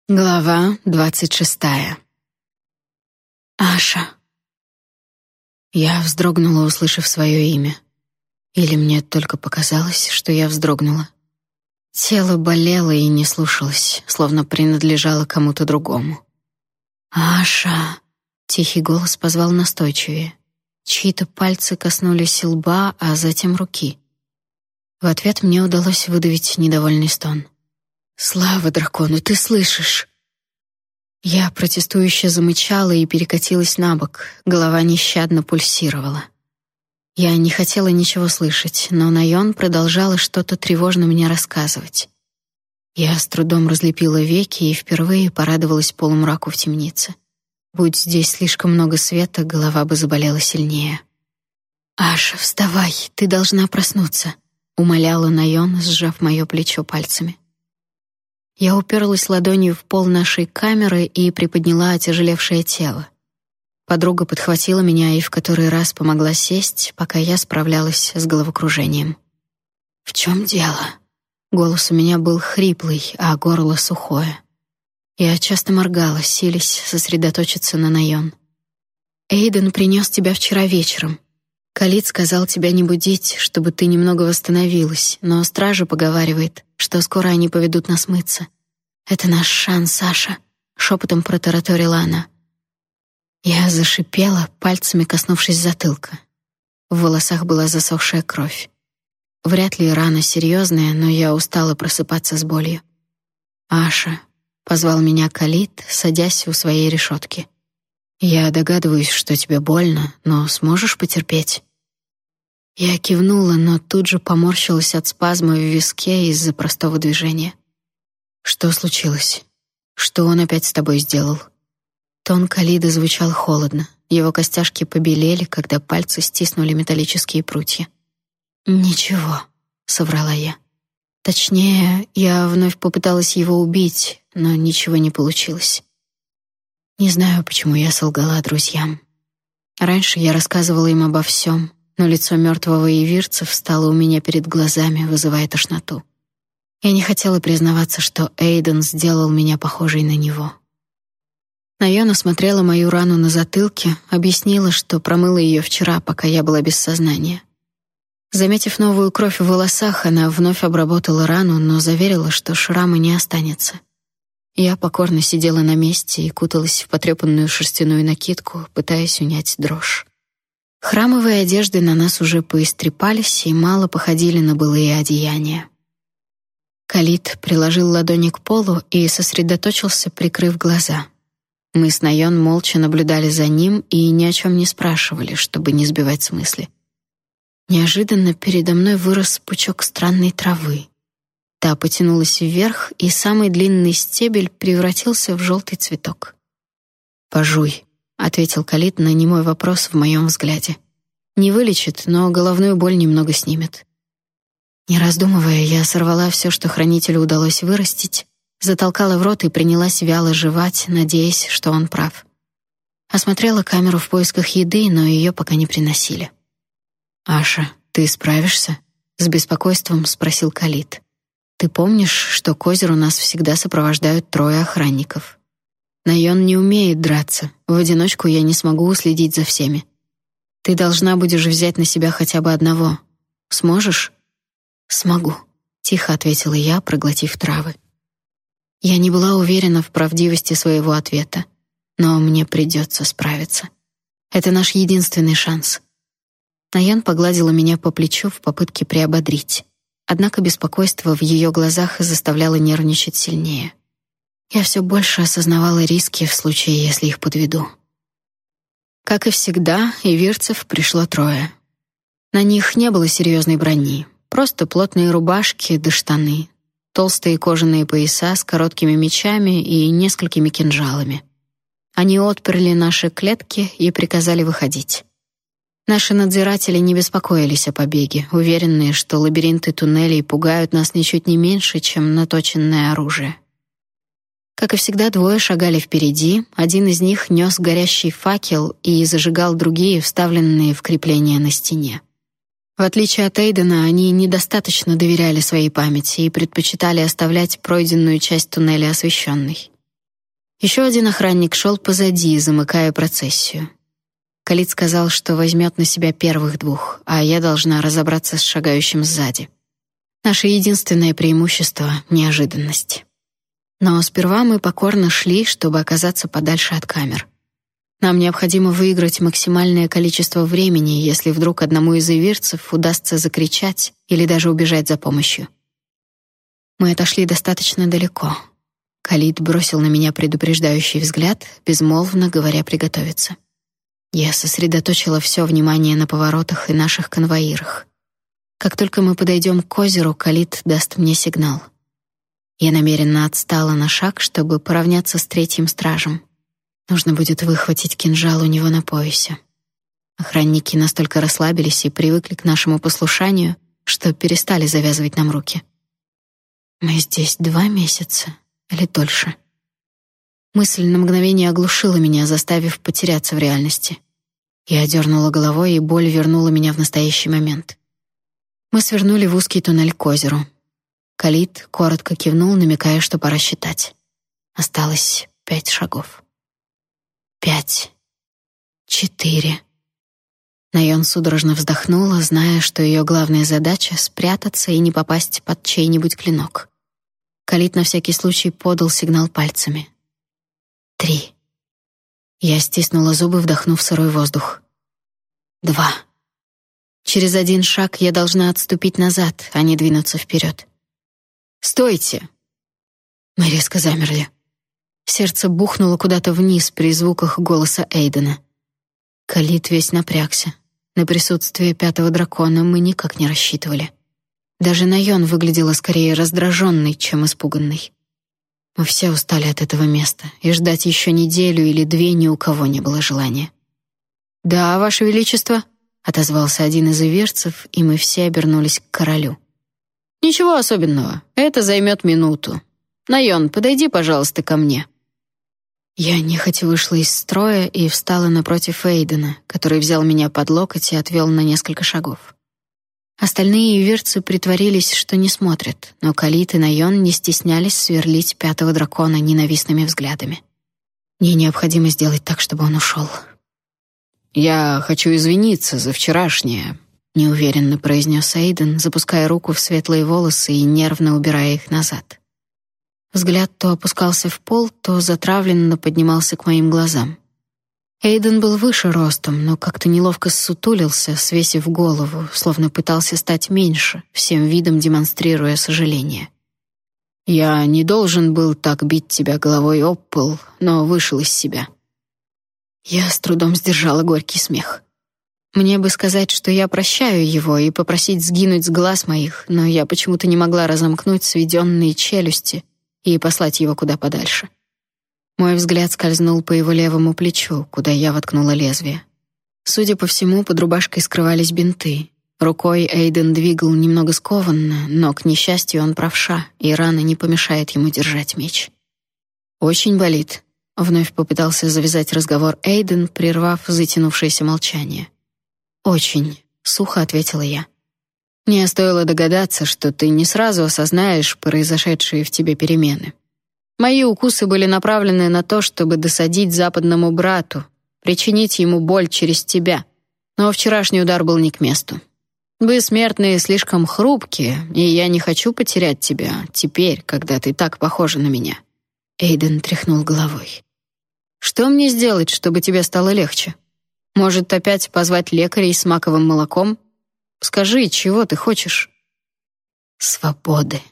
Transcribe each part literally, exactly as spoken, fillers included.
Глава двадцать шестая. Аша. Я вздрогнула, услышав свое имя. Или мне только показалось, что я вздрогнула. Тело болело и не слушалось, словно принадлежало кому-то другому. «Аша!» — тихий голос позвал настойчивее. Чьи-то пальцы коснулись лба, а затем руки. В ответ мне удалось выдавить недовольный стон. «Слава дракону, ты слышишь?» Я протестующе замычала и перекатилась на бок, голова нещадно пульсировала. Я не хотела ничего слышать, но Найон продолжала что-то тревожно мне рассказывать. Я с трудом разлепила веки и впервые порадовалась полумраку в темнице. Будь здесь слишком много света, голова бы заболела сильнее. «Аша, вставай, ты должна проснуться», — умоляла Найон, сжав мое плечо пальцами. Я уперлась ладонью в пол нашей камеры и приподняла отяжелевшее тело. Подруга подхватила меня и в который раз помогла сесть, пока я справлялась с головокружением. «В чем дело?» Голос у меня был хриплый, а горло сухое. Я часто моргала, силясь сосредоточиться на Найон. «Эйден принес тебя вчера вечером. Калит сказал тебя не будить, чтобы ты немного восстановилась, но стража поговаривает, что скоро они поведут нас мыться. Это наш шанс, Саша», — шепотом протараторила она. Я зашипела, пальцами коснувшись затылка. В волосах была засохшая кровь. Вряд ли рана серьезная, но я устала просыпаться с болью. «Аша», — позвал меня Калит, садясь у своей решетки. «Я догадываюсь, что тебе больно, но сможешь потерпеть?» Я кивнула, но тут же поморщилась от спазма в виске из-за простого движения. «Что случилось? Что он опять с тобой сделал?» Тон Калида звучал холодно. Его костяшки побелели, когда пальцы стиснули металлические прутья. «Ничего», — соврала я. Точнее, я вновь попыталась его убить, но ничего не получилось. Не знаю, почему я солгала друзьям. Раньше я рассказывала им обо всем, но лицо мертвого ивирца встало у меня перед глазами, вызывая тошноту. Я не хотела признаваться, что Эйден сделал меня похожей на него. Найон осмотрела мою рану на затылке, объяснила, что промыла ее вчера, пока я была без сознания. Заметив новую кровь в волосах, она вновь обработала рану, но заверила, что шрама не останется. Я покорно сидела на месте и куталась в потрепанную шерстяную накидку, пытаясь унять дрожь. Храмовые одежды на нас уже поистрепались и мало походили на былые одеяния. Калит приложил ладони к полу и сосредоточился, прикрыв глаза. Мы с Найон молча наблюдали за ним и ни о чем не спрашивали, чтобы не сбивать с мысли. Неожиданно передо мной вырос пучок странной травы. Та потянулась вверх, и самый длинный стебель превратился в желтый цветок. «Пожуй», — ответил Калит на немой вопрос в моем взгляде. «Не вылечит, но головную боль немного снимет». Не раздумывая, я сорвала все, что хранителю удалось вырастить, затолкала в рот и принялась вяло жевать, надеясь, что он прав. Осмотрела камеру в поисках еды, но ее пока не приносили. «Аша, ты справишься?» — с беспокойством спросил Калит. «Ты помнишь, что к озеру нас всегда сопровождают трое охранников? Найон не умеет драться, в одиночку я не смогу уследить за всеми. Ты должна будешь взять на себя хотя бы одного. Сможешь?» «Смогу», — тихо ответила я, проглотив травы. Я не была уверена в правдивости своего ответа, но мне придется справиться. Это наш единственный шанс. Найон погладила меня по плечу в попытке приободрить. Однако беспокойство в ее глазах заставляло нервничать сильнее. Я все больше осознавала риски в случае, если их подведу. Как и всегда, ивирцев пришло трое. На них не было серьезной брони, просто плотные рубашки да штаны, толстые кожаные пояса с короткими мечами и несколькими кинжалами. Они отперли наши клетки и приказали выходить. Наши надзиратели не беспокоились о побеге, уверенные, что лабиринты туннелей пугают нас ничуть не меньше, чем наточенное оружие. Как и всегда, двое шагали впереди, один из них нес горящий факел и зажигал другие, вставленные в крепления на стене. В отличие от Эйдена, они недостаточно доверяли своей памяти и предпочитали оставлять пройденную часть туннеля освещенной. Еще один охранник шел позади, замыкая процессию. Калит сказал, что возьмет на себя первых двух, а я должна разобраться с шагающим сзади. Наше единственное преимущество — неожиданность. Но сперва мы покорно шли, чтобы оказаться подальше от камер. Нам необходимо выиграть максимальное количество времени, если вдруг одному из иверцев удастся закричать или даже убежать за помощью. Мы отошли достаточно далеко. Калит бросил на меня предупреждающий взгляд, безмолвно говоря приготовиться. Я сосредоточила все внимание на поворотах и наших конвоирах. Как только мы подойдем к озеру, Калит даст мне сигнал. Я намеренно отстала на шаг, чтобы поравняться с третьим стражем. Нужно будет выхватить кинжал у него на поясе. Охранники настолько расслабились и привыкли к нашему послушанию, что перестали завязывать нам руки. Мы здесь два месяца или дольше. Мысль на мгновение оглушила меня, заставив потеряться в реальности. Я дернула головой, и боль вернула меня в настоящий момент. Мы свернули в узкий туннель к озеру. Калит коротко кивнул, намекая, что пора считать. Осталось пять шагов. Пять. Четыре. Найон судорожно вздохнула, зная, что ее главная задача — спрятаться и не попасть под чей-нибудь клинок. Калит на всякий случай подал сигнал пальцами. Три. Я стиснула зубы, вдохнув сырой воздух. Два. Через один шаг я должна отступить назад, а не двинуться вперед. «Стойте!» Мы резко замерли. Сердце бухнуло куда-то вниз при звуках голоса Эйдена. Калит весь напрягся. На присутствие пятого дракона мы никак не рассчитывали. Даже Найон выглядела скорее раздраженной, чем испуганной. Мы все устали от этого места, и ждать еще неделю или две ни у кого не было желания. «Да, Ваше Величество», — отозвался один из иверцев, и мы все обернулись к королю. «Ничего особенного, это займет минуту. Найон, подойди, пожалуйста, ко мне». Я нехотя вышла из строя и встала напротив Эйдена, который взял меня под локоть и отвел на несколько шагов. Остальные иверцы притворились, что не смотрят, но Калит и Найон не стеснялись сверлить пятого дракона ненавистными взглядами. Мне необходимо сделать так, чтобы он ушел. «Я хочу извиниться за вчерашнее», — неуверенно произнес Эйден, запуская руку в светлые волосы и нервно убирая их назад. Взгляд то опускался в пол, то затравленно поднимался к моим глазам. Эйден был выше ростом, но как-то неловко ссутулился, свесив голову, словно пытался стать меньше, всем видом демонстрируя сожаление. «Я не должен был так бить тебя головой об пол, но вышел из себя». Я с трудом сдержала горький смех. Мне бы сказать, что я прощаю его, и попросить сгинуть с глаз моих, но я почему-то не могла разомкнуть сведенные челюсти и послать его куда подальше. Мой взгляд скользнул по его левому плечу, куда я воткнула лезвие. Судя по всему, под рубашкой скрывались бинты. Рукой Эйден двигал немного скованно, но, к несчастью, он правша, и рана не помешает ему держать меч. «Очень болит», — вновь попытался завязать разговор Эйден, прервав затянувшееся молчание. «Очень», — сухо ответила я. «Мне стоило догадаться, что ты не сразу осознаешь произошедшие в тебе перемены. Мои укусы были направлены на то, чтобы досадить западному брату, причинить ему боль через тебя. Но вчерашний удар был не к месту. Вы, смертные, слишком хрупкие, и я не хочу потерять тебя теперь, когда ты так похожа на меня». Эйден тряхнул головой. «Что мне сделать, чтобы тебе стало легче? Может, опять позвать лекарей с маковым молоком? Скажи, чего ты хочешь?» «Свободы».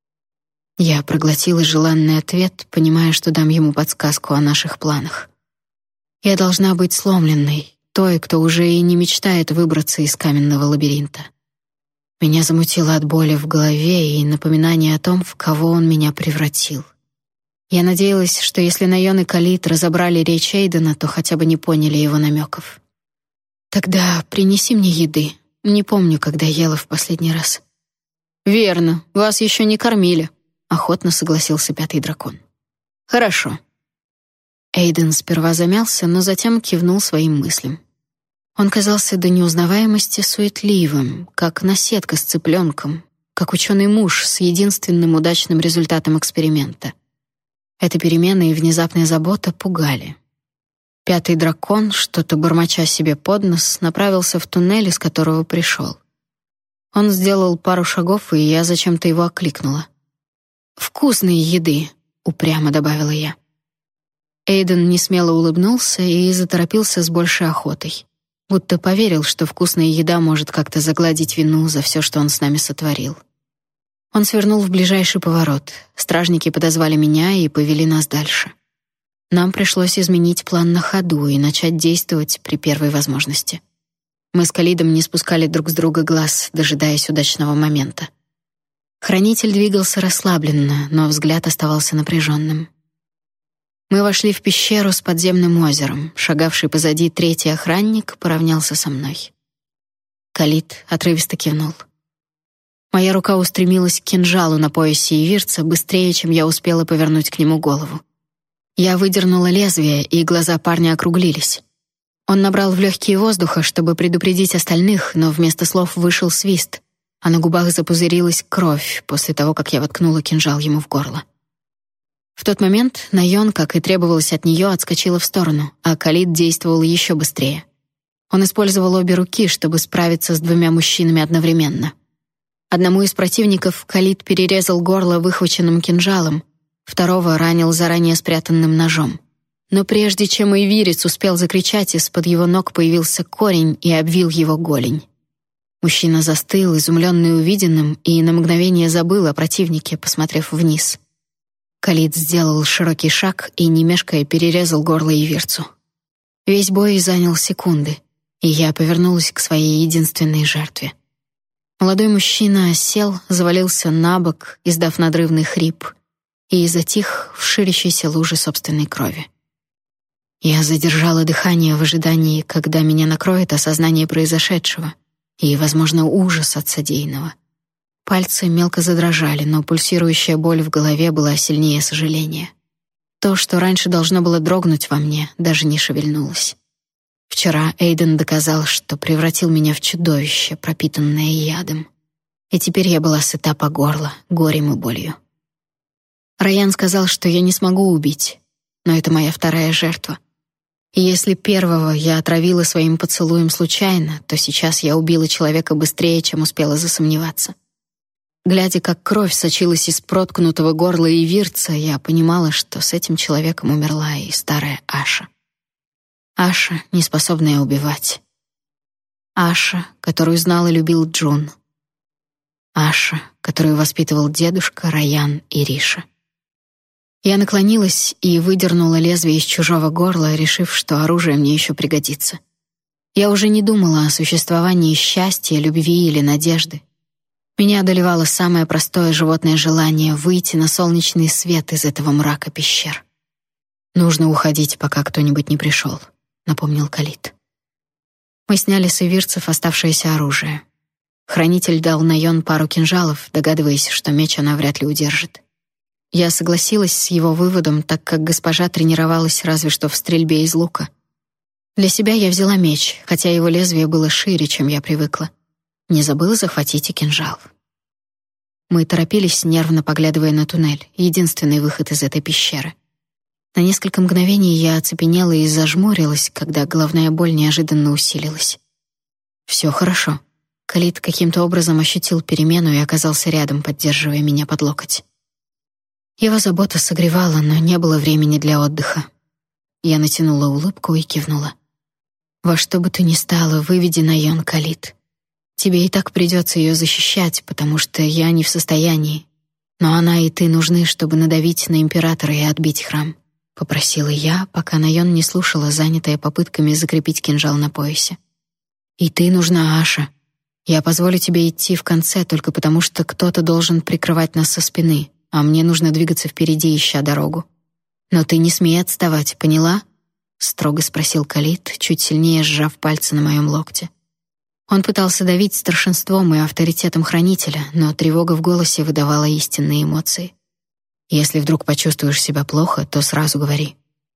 Я проглотила желанный ответ, понимая, что дам ему подсказку о наших планах. Я должна быть сломленной, той, кто уже и не мечтает выбраться из каменного лабиринта. Меня замутило от боли в голове и напоминания о том, в кого он меня превратил. Я надеялась, что если Найон и Калит разобрали речь Эйдена, то хотя бы не поняли его намеков. «Тогда принеси мне еды. Не помню, когда ела в последний раз». «Верно, вас еще не кормили», — охотно согласился пятый дракон. «Хорошо». Эйден сперва замялся, но затем кивнул своим мыслям. Он казался до неузнаваемости суетливым, как наседка с цыпленком, как ученый муж с единственным удачным результатом эксперимента. Эта перемена и внезапная забота пугали. Пятый дракон, что-то бормоча себе под нос, направился в туннель, из которого пришел. Он сделал пару шагов, и я зачем-то его окликнула. «Вкусной еды», — упрямо добавила я. Эйден несмело улыбнулся и заторопился с большей охотой, будто поверил, что вкусная еда может как-то загладить вину за все, что он с нами сотворил. Он свернул в ближайший поворот. Стражники подозвали меня и повели нас дальше. Нам пришлось изменить план на ходу и начать действовать при первой возможности. Мы с Калидом не спускали друг с друга глаз, дожидаясь удачного момента. Хранитель двигался расслабленно, но взгляд оставался напряженным. Мы вошли в пещеру с подземным озером. Шагавший позади третий охранник поравнялся со мной. Калид отрывисто кивнул. Моя рука устремилась к кинжалу на поясе ивирца быстрее, чем я успела повернуть к нему голову. Я выдернула лезвие, и глаза парня округлились. Он набрал в легкие воздуха, чтобы предупредить остальных, но вместо слов вышел свист, а на губах запузырилась кровь после того, как я воткнула кинжал ему в горло. В тот момент Найон, как и требовалось от нее, отскочила в сторону, а Калид действовал еще быстрее. Он использовал обе руки, чтобы справиться с двумя мужчинами одновременно. Одному из противников Калид перерезал горло выхваченным кинжалом, второго ранил заранее спрятанным ножом. Но прежде чем ивирец успел закричать, из-под его ног появился корень и обвил его голень. Мужчина застыл, изумленный увиденным, и на мгновение забыл о противнике, посмотрев вниз. Калид сделал широкий шаг и, не мешкая, перерезал горло ивирцу. Весь бой занял секунды, и я повернулась к своей единственной жертве. Молодой мужчина сел, завалился на бок, издав надрывный хрип, и затих в ширящейся луже собственной крови. Я задержала дыхание в ожидании, когда меня накроет осознание произошедшего и, возможно, ужас от содеянного. Пальцы мелко задрожали, но пульсирующая боль в голове была сильнее сожаления. То, что раньше должно было дрогнуть во мне, даже не шевельнулось. Вчера Эйден доказал, что превратил меня в чудовище, пропитанное ядом. И теперь я была сыта по горло горем и болью. Райан сказал, что я не смогу убить, но это моя вторая жертва. И если первого я отравила своим поцелуем случайно, то сейчас я убила человека быстрее, чем успела засомневаться. Глядя, как кровь сочилась из проткнутого горла ивирца, я понимала, что с этим человеком умерла и старая Аша. Аша, неспособная убивать. Аша, которую знал и любил Джун. Аша, которую воспитывал дедушка, Райан и Риша. Я наклонилась и выдернула лезвие из чужого горла, решив, что оружие мне еще пригодится. Я уже не думала о существовании счастья, любви или надежды. Меня одолевало самое простое животное желание выйти на солнечный свет из этого мрака пещер. «Нужно уходить, пока кто-нибудь не пришел», — напомнил Калид. Мы сняли с ивирцев оставшееся оружие. Хранитель дал Найон пару кинжалов, догадываясь, что меч она вряд ли удержит. Я согласилась с его выводом, так как госпожа тренировалась разве что в стрельбе из лука. Для себя я взяла меч, хотя его лезвие было шире, чем я привыкла. Не забыла захватить и кинжал. Мы торопились, нервно поглядывая на туннель, единственный выход из этой пещеры. На несколько мгновений я оцепенела и зажмурилась, когда головная боль неожиданно усилилась. «Все хорошо». Калид каким-то образом ощутил перемену и оказался рядом, поддерживая меня под локоть. Его забота согревала, но не было времени для отдыха. Я натянула улыбку и кивнула. «Во что бы то ни стало, выведи Найон, Калид. Тебе и так придется ее защищать, потому что я не в состоянии. Но она и ты нужны, чтобы надавить на императора и отбить храм», — попросила я, пока Найон не слушала, занятая попытками закрепить кинжал на поясе. «И ты нужна, Аша. Я позволю тебе идти в конце только потому, что кто-то должен прикрывать нас со спины, а мне нужно двигаться впереди, ища дорогу. Но ты не смей отставать, поняла?» — строго спросил Калид, чуть сильнее сжав пальцы на моем локте. Он пытался давить старшинством и авторитетом хранителя, но тревога в голосе выдавала истинные эмоции. «Если вдруг почувствуешь себя плохо, то сразу говори».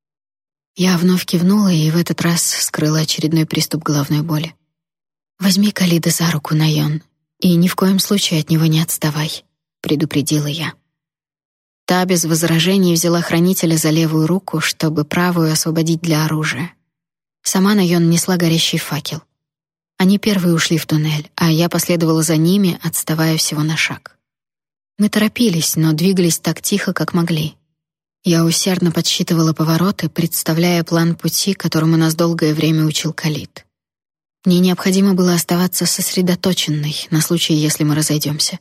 Я вновь кивнула и в этот раз скрыла очередной приступ головной боли. «Возьми Калида за руку, Найон, и ни в коем случае от него не отставай», — предупредила я. Та без возражений взяла хранителя за левую руку, чтобы правую освободить для оружия. Сама Найон несла горящий факел. Они первые ушли в туннель, а я последовала за ними, отставая всего на шаг. Мы торопились, но двигались так тихо, как могли. Я усердно подсчитывала повороты, представляя план пути, которому нас долгое время учил Калид. Мне необходимо было оставаться сосредоточенной на случай, если мы разойдемся.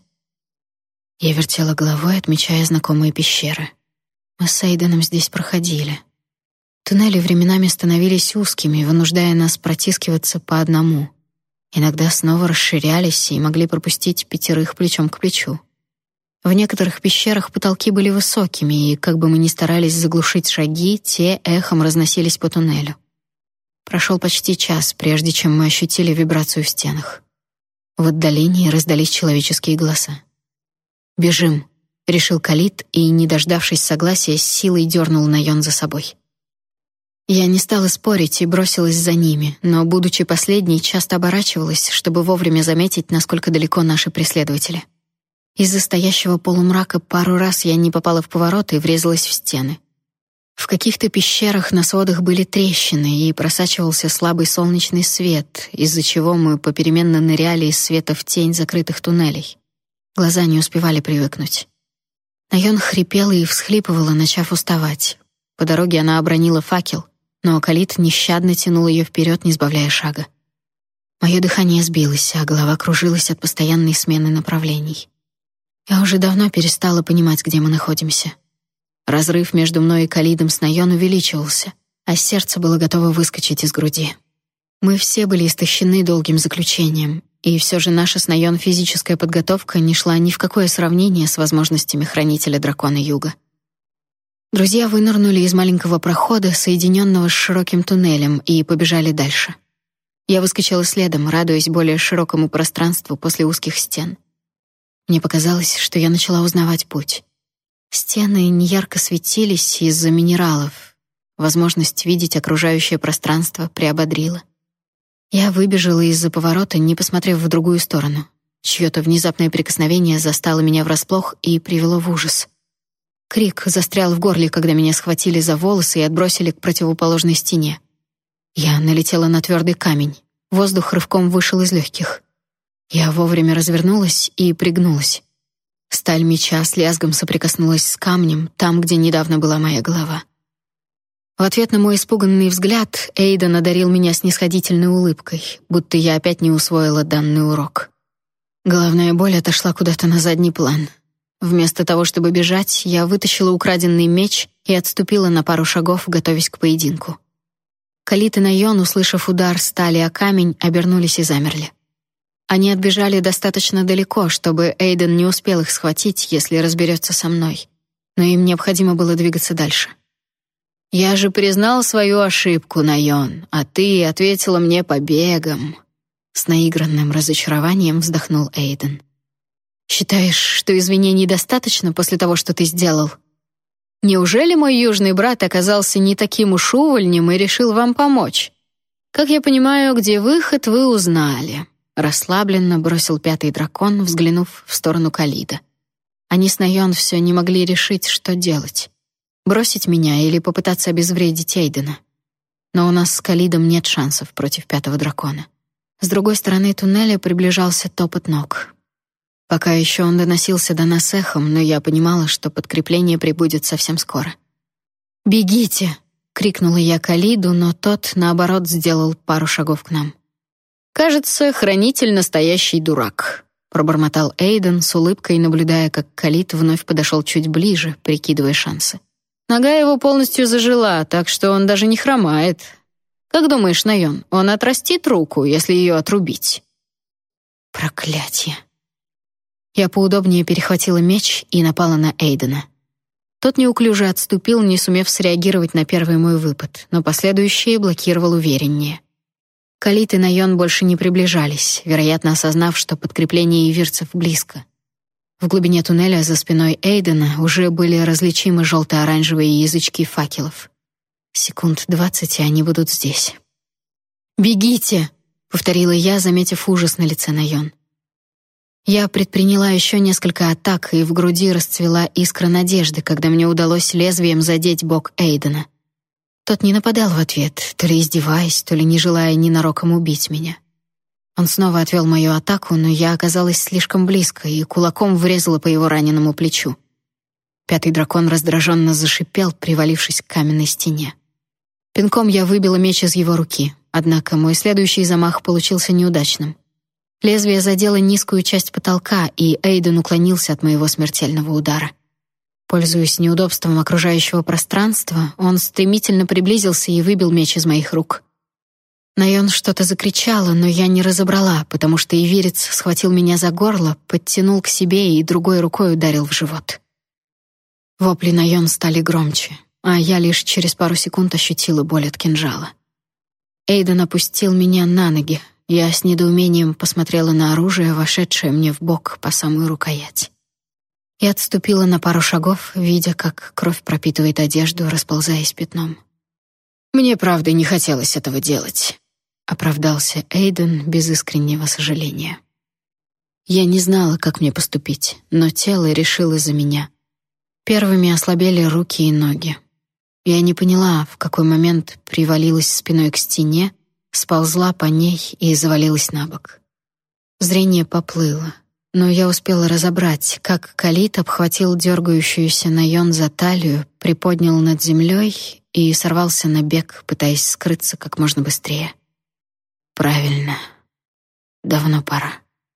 Я вертела головой, отмечая знакомые пещеры. Мы с Эйденом здесь проходили. Туннели временами становились узкими, вынуждая нас протискиваться по одному. Иногда снова расширялись и могли пропустить пятерых плечом к плечу. В некоторых пещерах потолки были высокими, и как бы мы ни старались заглушить шаги, те эхом разносились по туннелю. Прошел почти час, прежде чем мы ощутили вибрацию в стенах. В отдалении раздались человеческие голоса. «Бежим», — решил Калид и, не дождавшись согласия, с силой дернул Найон за собой. Я не стала спорить и бросилась за ними, но, будучи последней, часто оборачивалась, чтобы вовремя заметить, насколько далеко наши преследователи. Из-за стоящего полумрака пару раз я не попала в поворот и врезалась в стены. В каких-то пещерах на сводах были трещины, и просачивался слабый солнечный свет, из-за чего мы попеременно ныряли из света в тень закрытых туннелей. Глаза не успевали привыкнуть. Найон хрипела и всхлипывала, начав уставать. По дороге она обронила факел, но Калид нещадно тянул ее вперед, не сбавляя шага. Мое дыхание сбилось, а голова кружилась от постоянной смены направлений. Я уже давно перестала понимать, где мы находимся. Разрыв между мной и Калидом с Найон увеличивался, а сердце было готово выскочить из груди. Мы все были истощены долгим заключением, и все же наша с Найон физическая подготовка не шла ни в какое сравнение с возможностями хранителя дракона Юга. Друзья вынырнули из маленького прохода, соединенного с широким туннелем, и побежали дальше. Я выскочила следом, радуясь более широкому пространству после узких стен. Мне показалось, что я начала узнавать путь. Стены неярко светились из-за минералов. Возможность видеть окружающее пространство приободрила. Я выбежала из-за поворота, не посмотрев в другую сторону. Чьё-то внезапное прикосновение застало меня врасплох и привело в ужас. Крик застрял в горле, когда меня схватили за волосы и отбросили к противоположной стене. Я налетела на твердый камень. Воздух рывком вышел из легких. Я вовремя развернулась и пригнулась. Сталь меча с лязгом соприкоснулась с камнем, там, где недавно была моя голова. В ответ на мой испуганный взгляд Эйден одарил меня снисходительной улыбкой, будто я опять не усвоила данный урок. Головная боль отошла куда-то на задний план. Вместо того, чтобы бежать, я вытащила украденный меч и отступила на пару шагов, готовясь к поединку. Калид и Найон, услышав удар стали о камень, обернулись и замерли. Они отбежали достаточно далеко, чтобы Эйден не успел их схватить, если разберется со мной. Но им необходимо было двигаться дальше. «Я же признал свою ошибку, Найон, а ты ответила мне побегом». С наигранным разочарованием вздохнул Эйден. «Считаешь, что извинений достаточно после того, что ты сделал? Неужели мой южный брат оказался не таким уж увольнем и решил вам помочь? Как я понимаю, где выход, вы узнали». Расслабленно бросил пятый дракон, взглянув в сторону Калида. Они с Найон все не могли решить, что делать. Бросить меня или попытаться обезвредить Эйдена. Но у нас с Калидом нет шансов против пятого дракона. С другой стороны туннеля приближался топот ног. Пока еще он доносился до нас эхом, но я понимала, что подкрепление прибудет совсем скоро. «Бегите!» — крикнула я Калиду, но тот, наоборот, сделал пару шагов к нам. «Кажется, хранитель настоящий дурак», — пробормотал Эйден с улыбкой, наблюдая, как Калид вновь подошел чуть ближе, прикидывая шансы. Нога его полностью зажила, так что он даже не хромает. Как думаешь, Найон, он отрастит руку, если ее отрубить? Проклятье. Я поудобнее перехватила меч и напала на Эйдена. Тот неуклюже отступил, не сумев среагировать на первый мой выпад, но последующие блокировал увереннее. Калид и Найон больше не приближались, вероятно, осознав, что подкрепление ивирцев близко. В глубине туннеля за спиной Эйдена уже были различимы желто-оранжевые язычки факелов. Секунд двадцать, и они будут здесь. «Бегите!» — повторила я, заметив ужас на лице Найон. Я предприняла еще несколько атак, и в груди расцвела искра надежды, когда мне удалось лезвием задеть бок Эйдена. Тот не нападал в ответ, то ли издеваясь, то ли не желая ненароком убить меня. Он снова отвел мою атаку, но я оказалась слишком близко и кулаком врезала по его раненому плечу. Пятый дракон раздраженно зашипел, привалившись к каменной стене. Пинком я выбила меч из его руки, однако мой следующий замах получился неудачным. Лезвие задело низкую часть потолка, и Эйден уклонился от моего смертельного удара. Пользуясь неудобством окружающего пространства, он стремительно приблизился и выбил меч из моих рук. Найон что-то закричала, но я не разобрала, потому что иверец схватил меня за горло, подтянул к себе и другой рукой ударил в живот. Вопли Найон стали громче, а я лишь через пару секунд ощутила боль от кинжала. Эйден опустил меня на ноги. Я с недоумением посмотрела на оружие, вошедшее мне в бок по самую рукоять. Я отступила на пару шагов, видя, как кровь пропитывает одежду, расползаясь пятном. «Мне, правда, не хотелось этого делать», — оправдался Эйден без искреннего сожаления. Я не знала, как мне поступить, но тело решило за меня. Первыми ослабели руки и ноги. Я не поняла, в какой момент привалилась спиной к стене, сползла по ней и завалилась на бок. Зрение поплыло, но я успела разобрать, как Калит обхватил дергающуюся Найон за талию, приподнял над землей и сорвался на бег, пытаясь скрыться как можно быстрее. Правильно. Давно пора.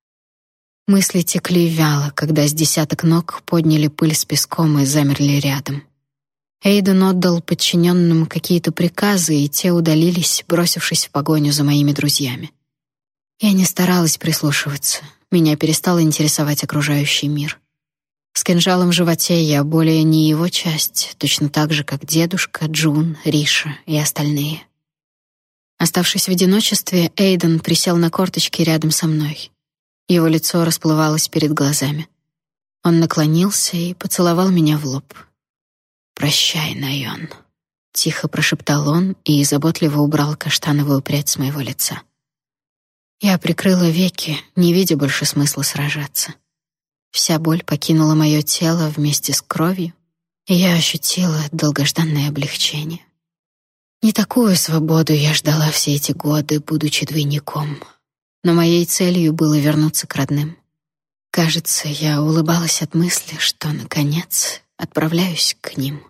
Мысли текли вяло, когда с десяток ног подняли пыль с песком и замерли рядом. Эйден отдал подчиненным какие-то приказы, и те удалились, бросившись в погоню за моими друзьями. Я не старалась прислушиваться. Меня перестал интересовать окружающий мир. С кинжалом в животе я более не его часть, точно так же, как дедушка, Джун, Риша и остальные. Оставшись в одиночестве, Эйден присел на корточки рядом со мной. Его лицо расплывалось перед глазами. Он наклонился и поцеловал меня в лоб. «Прощай, Найон», — тихо прошептал он и заботливо убрал каштановую прядь с моего лица. Я прикрыла веки, не видя больше смысла сражаться. Вся боль покинула мое тело вместе с кровью, и я ощутила долгожданное облегчение. Не такую свободу я ждала все эти годы, будучи двойником, но моей целью было вернуться к родным. Кажется, я улыбалась от мысли, что, наконец, отправляюсь к ним.